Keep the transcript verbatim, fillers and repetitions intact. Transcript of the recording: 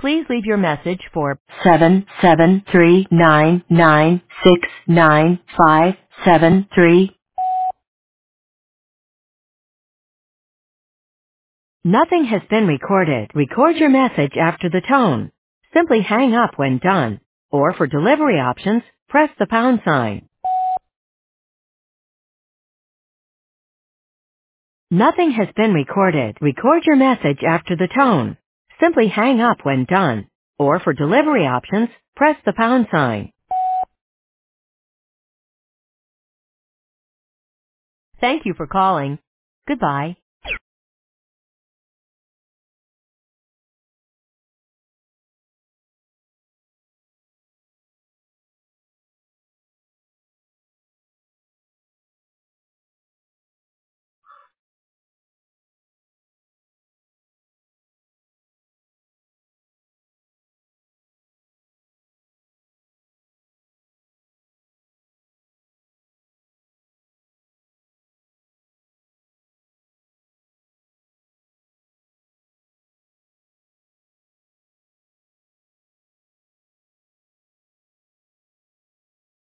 Please leave your message for seven seven three nine nine six nine five seven three. Nothing has been recorded. Record your message after the tone. Simply hang up when done. Or for delivery options, press the pound sign. Nothing has been recorded. Record your message after the tone. Simply hang up when done. Or for delivery options, press the pound sign. Thank you for calling. Goodbye.